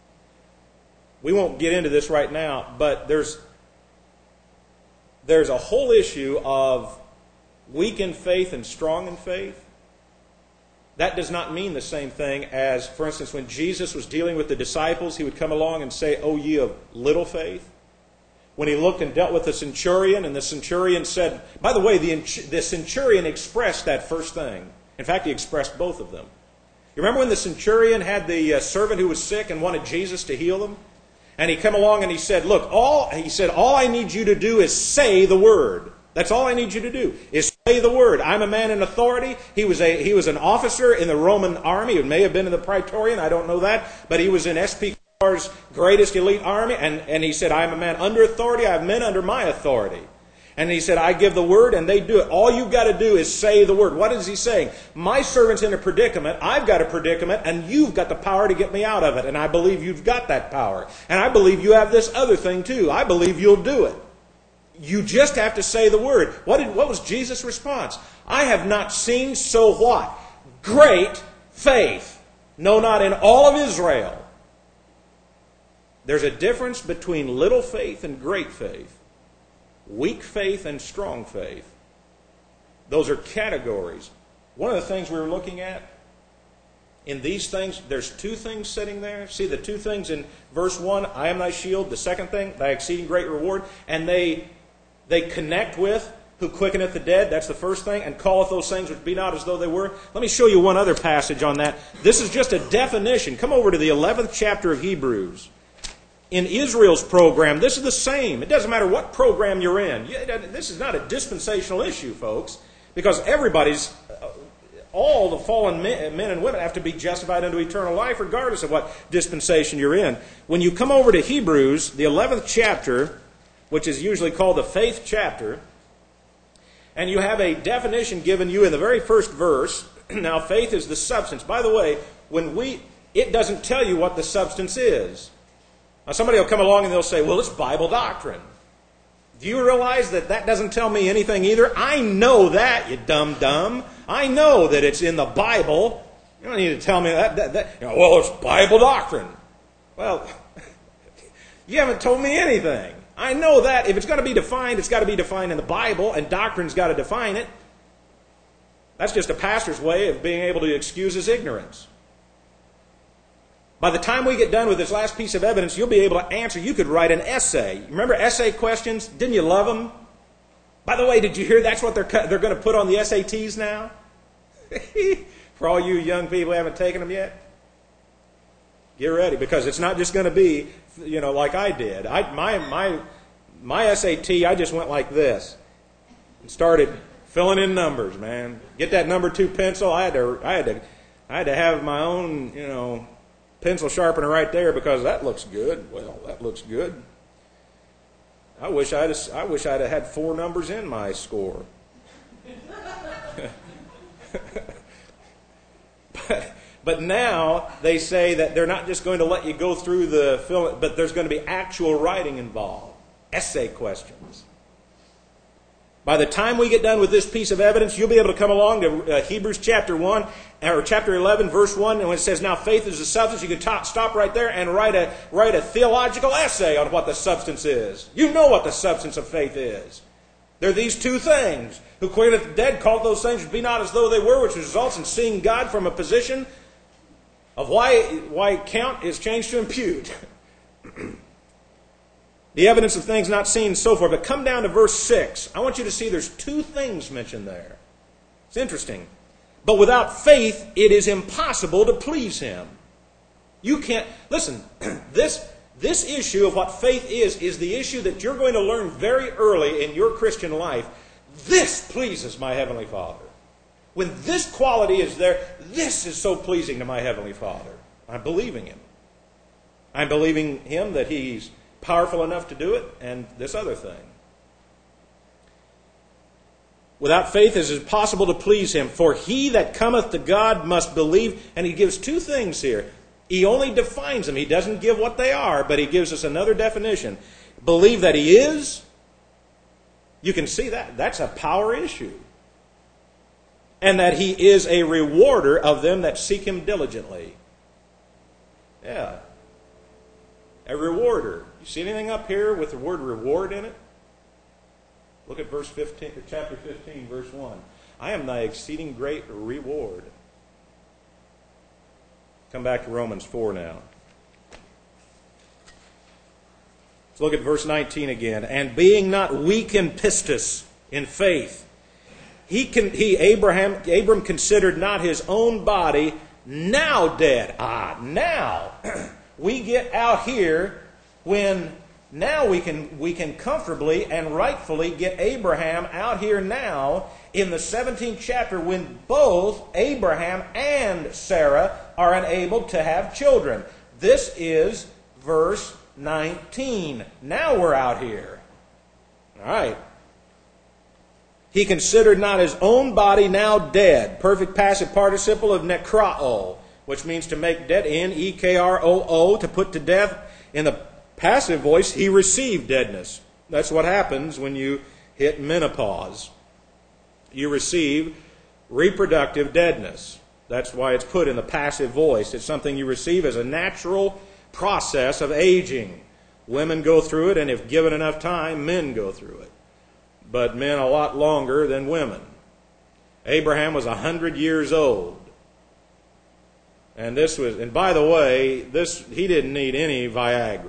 We won't get into this right now, but there's there's a whole issue of weak in faith and strong in faith. That does not mean the same thing as, for instance, when Jesus was dealing with the disciples, He would come along and say, O ye of little faith. When He looked and dealt with the centurion, and the centurion said, by the way, the, the centurion expressed that first thing. In fact, he expressed both of them. You remember when the centurion had the uh, servant who was sick and wanted Jesus to heal them? And he come along and he said, look, all he said, all I need you to do is say the word. That's all I need you to do, is say the word. I'm a man in authority. He was a he was an officer in the Roman army. It may have been in the Praetorian, I don't know that. But he was in S P Car's greatest elite army. And, and he said, I'm a man under authority. I have men under my authority. And he said, I give the word and they do it. All you've got to do is say the word. What is he saying? My servant's in a predicament. I've got a predicament and you've got the power to get me out of it. And I believe you've got that power. And I believe you have this other thing too. I believe you'll do it. You just have to say the word. What did, what was Jesus' response? I have not seen so what? Great faith. No, not in all of Israel. There's a difference between little faith and great faith. Weak faith and strong faith. Those are categories. One of the things we were looking at, in these things, there's two things sitting there. See the two things in verse one, I am thy shield. The second thing, thy exceeding great reward. And they they connect with who quickeneth the dead. That's the first thing. And calleth those things which be not as though they were. Let me show you one other passage on that. This is just a definition. Come over to the eleventh chapter of Hebrews. In Israel's program, this is the same. It doesn't matter what program you're in. This is not a dispensational issue, folks, because everybody's, all the fallen men and women have to be justified unto eternal life regardless of what dispensation you're in. When you come over to Hebrews, the eleventh chapter, which is usually called the faith chapter, and you have a definition given you in the very first verse. Now, faith is the substance. By the way, when we, it doesn't tell you what the substance is. Now, somebody will come along and they'll say, well, it's Bible doctrine. Do you realize that that doesn't tell me anything either? I know that, you dumb dumb. I know that it's in the Bible. You don't need to tell me that. that, that. You know, well, it's Bible doctrine. Well, you haven't told me anything. I know that if it's going to be defined, it's got to be defined in the Bible, and doctrine's got to define it. That's just a pastor's way of being able to excuse his ignorance. By the time we get done with this last piece of evidence, you'll be able to answer. You could write an essay. Remember essay questions? Didn't you love them? By the way, did you hear that's what they're they're going to put on the S A Ts now? For all you young people who haven't taken them yet, get ready, because it's not just going to be, you know, like I did. I my my my S A T, I just went like this and started filling in numbers, man. Get that number two pencil. I had to I had to I had to have my own, you know, pencil sharpener right there, because that looks good. Well, that looks good. I wish I'd have, I wish I'd have had four numbers in my score. but, but now they say that they're not just going to let you go through the film, but there's going to be actual writing involved, essay questions. By the time we get done with this piece of evidence, you'll be able to come along to uh, Hebrews chapter one, or chapter eleven, verse one, and when it says, now faith is the substance, you can ta- stop right there and write a, write a theological essay on what the substance is. You know what the substance of faith is. They're these two things. Who quickeneth the dead, calleth those things to be not as though they were, which results in seeing God from a position of why, why count is changed to impute. The evidence of things not seen and so forth. But come down to verse six. I want you to see there's two things mentioned there. It's interesting. But without faith, it is impossible to please Him. You can't... Listen, this, this issue of what faith is, is the issue that you're going to learn very early in your Christian life. This pleases my Heavenly Father. When this quality is there, this is so pleasing to my Heavenly Father. I'm believing Him. I'm believing Him that He's powerful enough to do it, and this other thing. Without faith it is impossible to please Him, for he that cometh to God must believe. And he gives two things here. He only defines them. He doesn't give what they are, but he gives us another definition. Believe that He is. You can see that. That's a power issue. And that He is a rewarder of them that seek Him diligently. Yeah. A rewarder. You see anything up here with the word reward in it? Look at verse fifteen, chapter fifteen, verse one. I am thy exceeding great reward. Come back to Romans four now. Let's look at verse nineteen again. And being not weak in pistis, in faith, he can, he Abraham Abram considered not his own body now dead. Ah, now we get out here when now we can we can comfortably and rightfully get Abraham out here now in the seventeenth chapter, when both Abraham and Sarah are unable to have children. This is verse nineteen. Now we're out here. All right. He considered not his own body now dead. Perfect passive participle of nekrao, which means to make dead, N E K R O O, to put to death. In the passive voice, he received deadness. That's what happens when you hit menopause. You receive reproductive deadness. That's why it's put in the passive voice. It's something you receive as a natural process of aging. Women go through it, and if given enough time, men go through it. But men a lot longer than women. Abraham was a hundred years old. And this was, and by the way, this he didn't need any Viagra.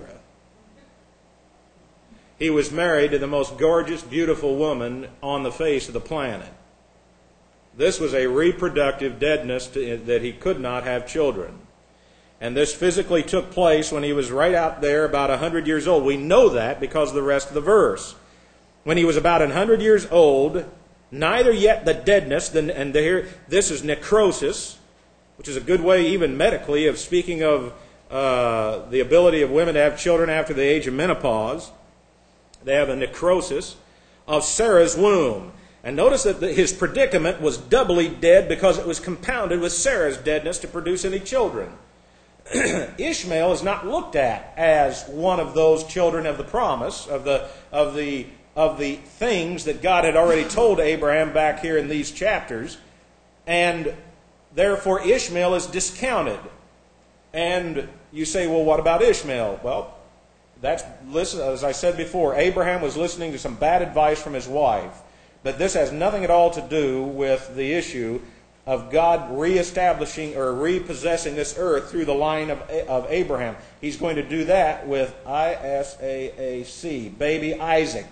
He was married to the most gorgeous, beautiful woman on the face of the planet. This was a reproductive deadness to, that he could not have children. And this physically took place when he was right out there about a hundred years old. We know that because of the rest of the verse. When he was about a hundred years old, neither yet the deadness, and here this is necrosis, which is a good way even medically of speaking of uh, the ability of women to have children after the age of menopause. They have a necrosis of Sarah's womb. And notice that the, his predicament was doubly dead because it was compounded with Sarah's deadness to produce any children. Ishmael is not looked at as one of those children of the promise, of the of the of the things that God had already told Abraham back here in these chapters. And therefore Ishmael is discounted. And you say, well, what about Ishmael? Well, that's, listen, as I said before, Abraham was listening to some bad advice from his wife. But this has nothing at all to do with the issue of God reestablishing or repossessing this earth through the line of, of Abraham. He's going to do that with I S A A C, baby Isaac.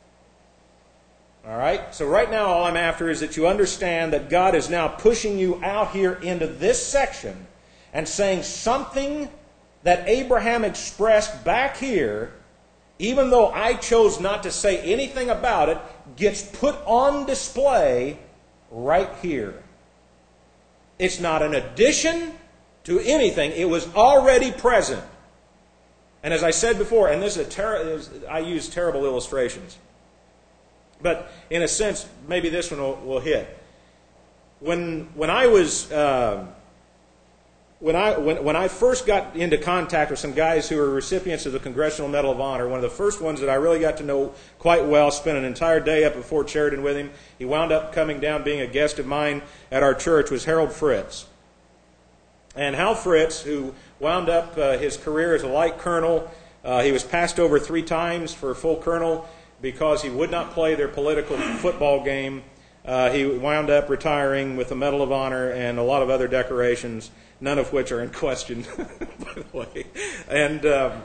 All right? So right now all I'm after is that you understand that God is now pushing you out here into this section and saying something that Abraham expressed back here, even though I chose not to say anything about it, gets put on display right here. It's not an addition to anything. It was already present. And as I said before, and this is a ter- I use terrible illustrations, but in a sense, maybe this one will, will hit. When when I was uh, when I when when I first got into contact with some guys who were recipients of the Congressional Medal of Honor, one of the first ones that I really got to know quite well, spent an entire day up at Fort Sheridan with him. He wound up coming down, being a guest of mine at our church, was Harold Fritz. And Hal Fritz, who wound up uh, his career as a light colonel, uh, he was passed over three times for full colonel because he would not play their political football game. Uh, he wound up retiring with the Medal of Honor and a lot of other decorations, none of which are in question, by the way. And um,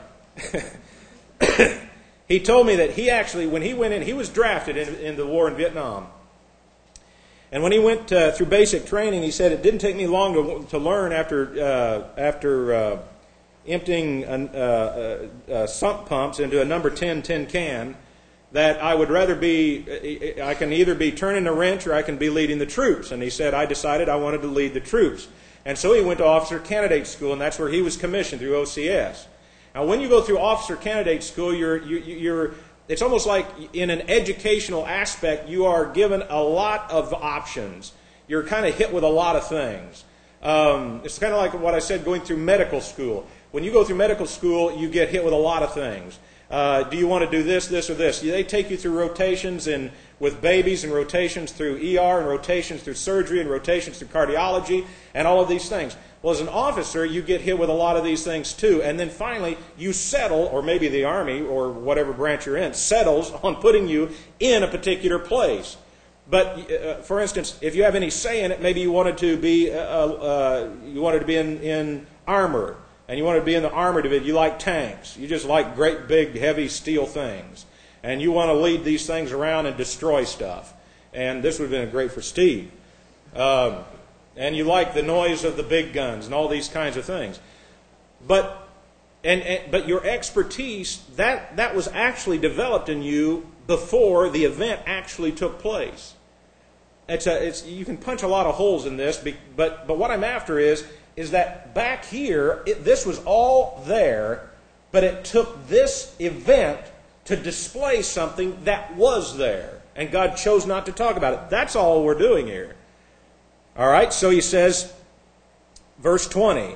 he told me that he actually, when he went in, he was drafted in, in the war in Vietnam. And when he went uh, through basic training, he said, it didn't take me long to, to learn after uh, after uh, emptying uh, uh, uh, sump pumps into a number ten tin can that I would rather be, I can either be turning the wrench or I can be leading the troops. And he said, I decided I wanted to lead the troops. And so he went to Officer Candidate School, and that's where he was commissioned through O C S. Now, when you go through Officer Candidate School, you're, you, you're, it's almost like in an educational aspect, you are given a lot of options. You're kind of hit with a lot of things. Um, it's kind of like what I said going through medical school. When you go through medical school, you get hit with a lot of things. Uh, do you want to do this, this, or this? They take you through rotations and with babies and rotations through E R and rotations through surgery and rotations through cardiology and all of these things. Well, as an officer, you get hit with a lot of these things too. And then finally, you settle, or maybe the Army or whatever branch you're in, settles on putting you in a particular place. But, uh, for instance, if you have any say in it, maybe you wanted to be, uh, uh, you wanted to be in, in armor. And you want to be in the armor division. You like tanks. You just like great, big, heavy steel things. And you want to lead these things around and destroy stuff. And this would have been great for Steve. Um, and you like the noise of the big guns and all these kinds of things. But and, and but your expertise, that, that was actually developed in you before the event actually took place. It's a, it's, you can punch a lot of holes in this, but, but what I'm after is, is that back here, it, this was all there, but it took this event to display something that was there. And God chose not to talk about it. That's all we're doing here. All right, so he says, verse twenty,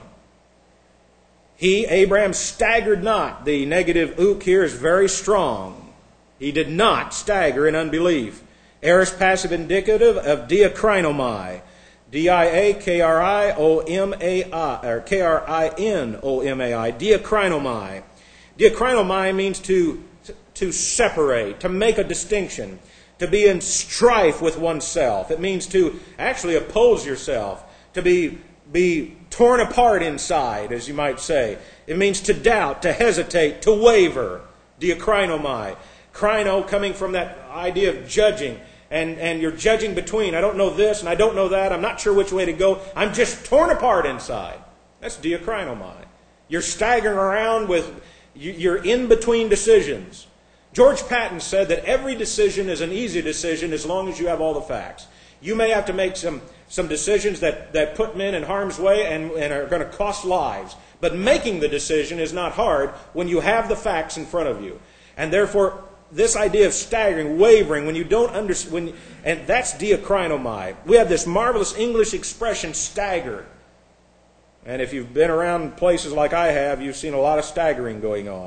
he, Abraham, staggered not. The negative ook here is very strong. He did not stagger in unbelief. Aorist passive indicative of diakrinomai. D I A K R I O M A I, or K R I N O M A I, diakrinomai. Diakrinomai means to, to separate, to make a distinction, to be in strife with oneself. It means to actually oppose yourself, to be, be torn apart inside, as you might say. It means to doubt, to hesitate, to waver. Diakrinomai. Krino coming from that idea of judging. And, and you're judging between, I don't know this and I don't know that. I'm not sure which way to go. I'm just torn apart inside. That's diakrinomai. You're staggering around with, you're in between decisions. George Patton said that every decision is an easy decision as long as you have all the facts. You may have to make some, some decisions that, that put men in harm's way and, and are going to cost lives. But making the decision is not hard when you have the facts in front of you. And therefore, this idea of staggering, wavering, when you don't understand, and that's diakrinomai. We have this marvelous English expression, stagger. And if you've been around places like I have, you've seen a lot of staggering going on.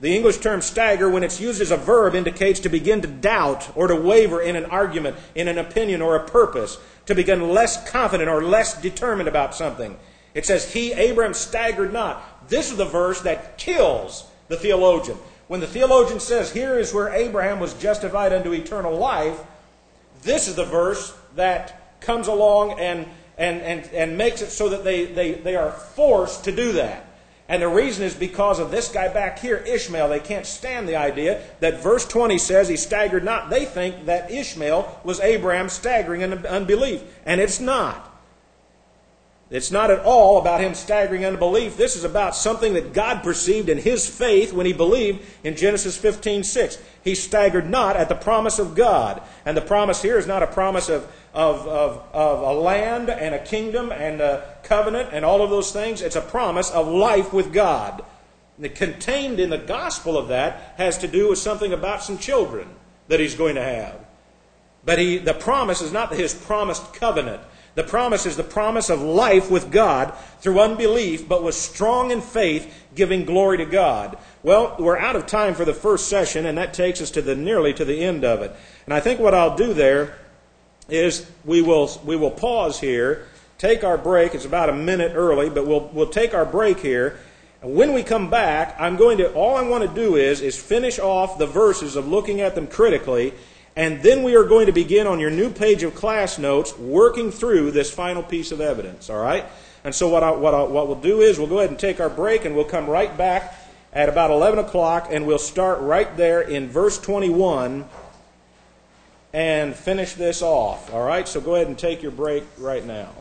The English term stagger, when it's used as a verb, indicates to begin to doubt or to waver in an argument, in an opinion or a purpose, to become less confident or less determined about something. It says, he, Abraham, staggered not. This is the verse that kills the theologian. When the theologian says, here is where Abraham was justified unto eternal life, this is the verse that comes along and, and, and, and makes it so that they, they, they are forced to do that. And the reason is because of this guy back here, Ishmael. They can't stand the idea that verse twenty says he staggered not. They think that Ishmael was Abraham staggering in unbelief. And it's not. It's not at all about him staggering in unbelief. This is about something that God perceived in his faith when he believed in Genesis fifteen six. He staggered not at the promise of God. And the promise here is not a promise of, of, of, of a land and a kingdom and a covenant and all of those things. It's a promise of life with God. And contained in the gospel of that has to do with something about some children that he's going to have. But he, the promise is not his promised covenant. The promise is the promise of life with God through unbelief, but was strong in faith, giving glory to God. Well, we're out of time for the first session, and that takes us to the nearly to the end of it. And I think what I'll do there is we will we will pause here, take our break. It's about a minute early, but we'll we'll take our break here. And when we come back, I'm going to all I want to do is is finish off the verses of looking at them critically. And then we are going to begin on your new page of class notes working through this final piece of evidence, all right? And so what, I, what, I, what we'll do is we'll go ahead and take our break, and we'll come right back at about eleven o'clock, and we'll start right there in verse twenty-one and finish this off, all right? So go ahead and take your break right now.